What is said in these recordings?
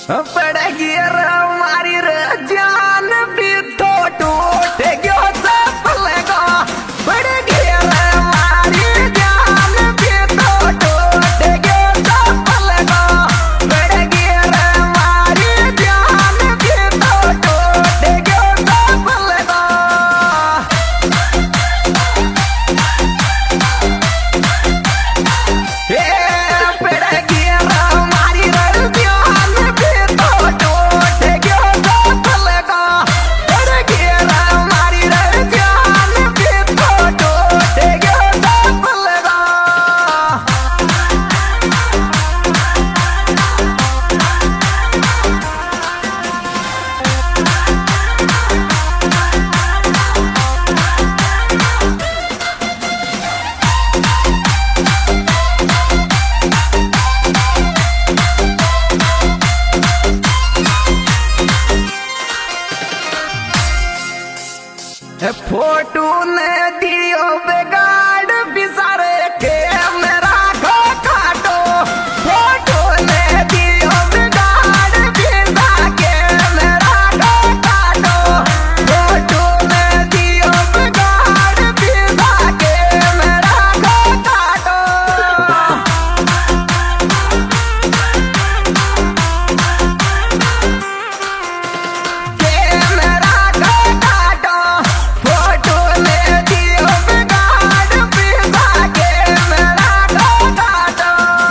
पड़ेगी हमारी जान भी तो टूट गयो चपलेगा पड़ेगी हमारी जान भी तो टूट गयो चपलेगा पड़ेगी हमारी जान भी तो टूट गयो चपलेगा फोटो ने दियो बेगाड़ बिसारे के मेरा को काटो फोटो ने दियो बेगाड़ बिसा के मेरा को काटो फोटो ने दियो बेगाड़ बिसा के मेरा को काटो के मेरा को काटो फोटो ने दियो बिगाड़ बिसा के मेरा को काटो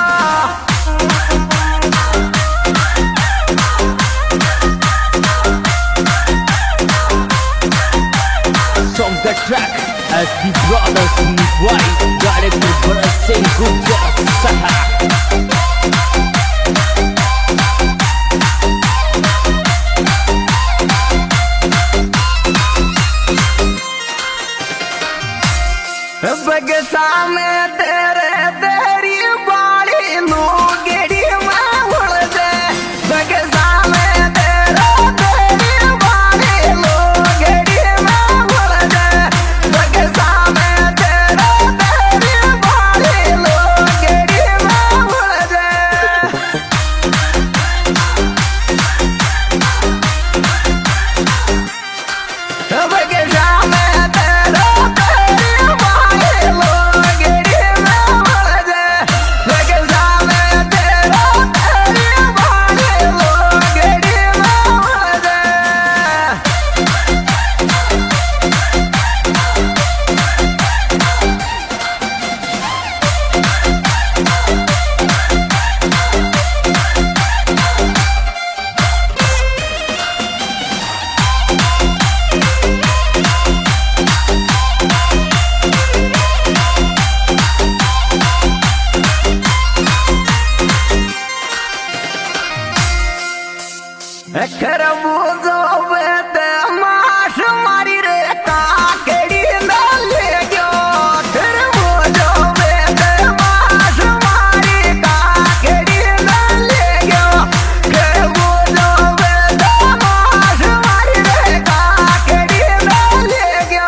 From the track as the brothers meet white, directed for a single job. बगसा में तेरे तेरी बाड़ी नू गेड़ी में उड़ दे बगसा में तेरे तेरी बाड़ी नू गेड़ी में उड़ दे बगसा में तेरे तेरी बाड़ी नू गेड़ी में उड़ दे बगसा में तेरे तेरी बाड़ी नू गेड़ी में उड़ दे बगसा में तेरे तेरी बाड़ी नू गेड़ी में उड़ दे खरबूजो बेते माश मारी रे काकड़ी न ले गयो खरबूजो बेते माश मारी काकड़ी न ले गयो खरबूजो बेते माश मारी रे काकड़ी न ले गयो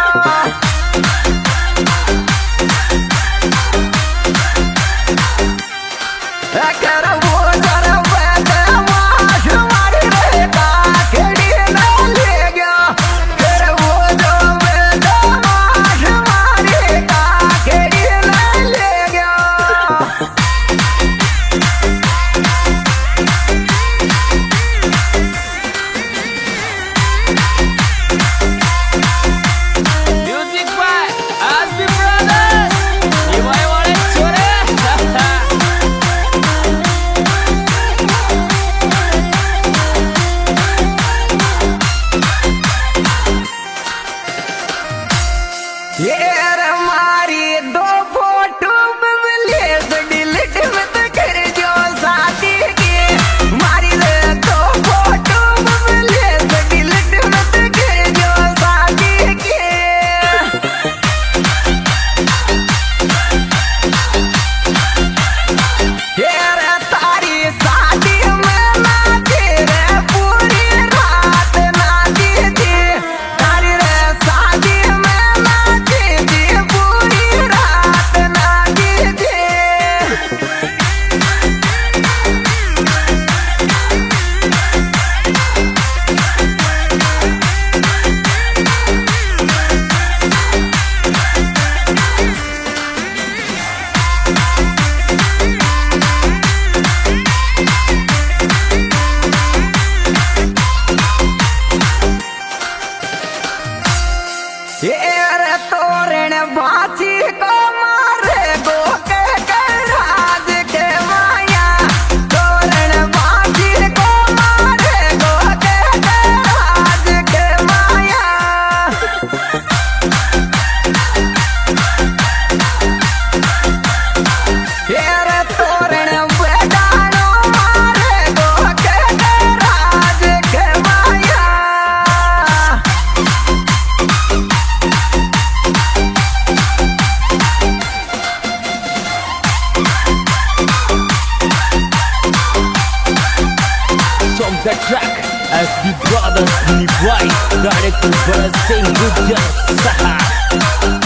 खरबूजो बेते माश मारी रे काकड़ी न ले गयो खरबूजो बेते माश मारी काकड़ी न ले गयो Music by Asbi Brothers. You might want to as the brothers Nibhai, director Bharat Singh Gujjar Sahab.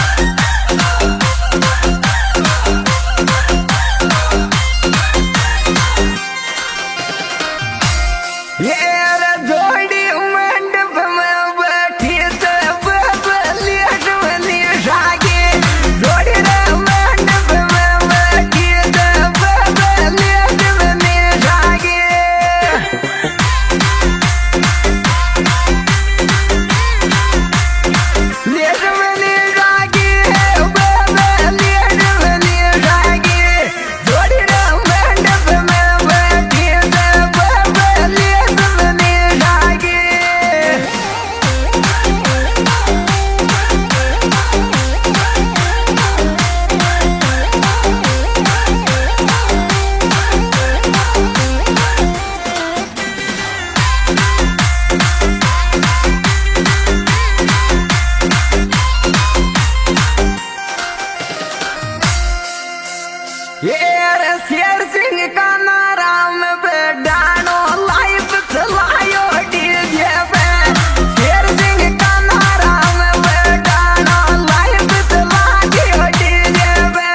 शेर सिंह का नाराम पे डानो लाइफ चलायो डीजे पे शेर सिंह का नाराम पे डानो लाइफ चलायो डीजे पे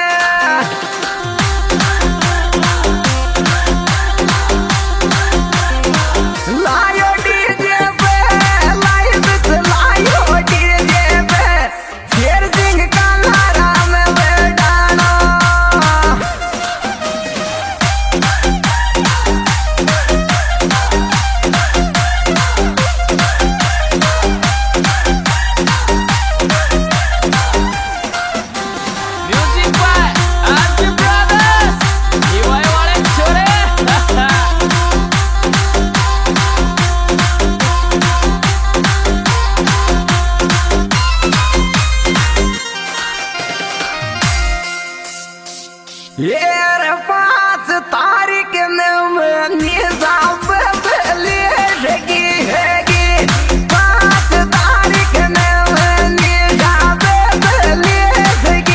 लायो डीजे पे लाइफ चलायो डीजे पे शेर सिंह का नाराम पे डानो यार 5 तारीख में निजाम लेगी 5 तारीख में निजाम लेगी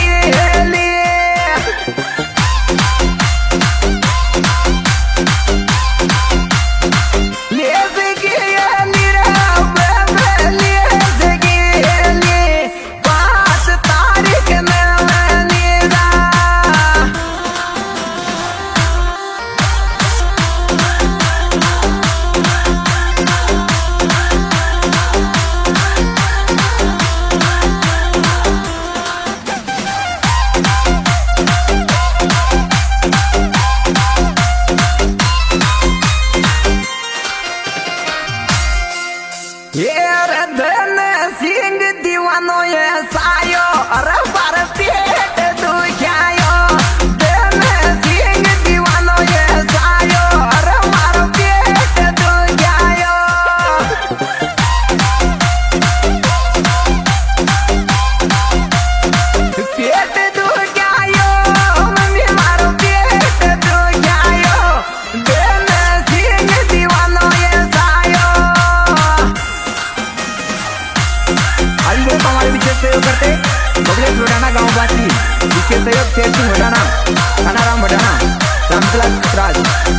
धन सिंह दीवानो ये सायो अरे बार पेट दुखायो धन सिंह दीवानो ये सायो अरे बार पेट दुखायो पेट दुखायो मम्मी मारो पेट दुखायो धन सिंह दीवानो ये सायो हमारे विशेष सहयोग करते बबलेश भटाना गांव वासी, विशेष सहयोग शेर सिंह भटाना, कानाराम भटाना, रामकलास राज।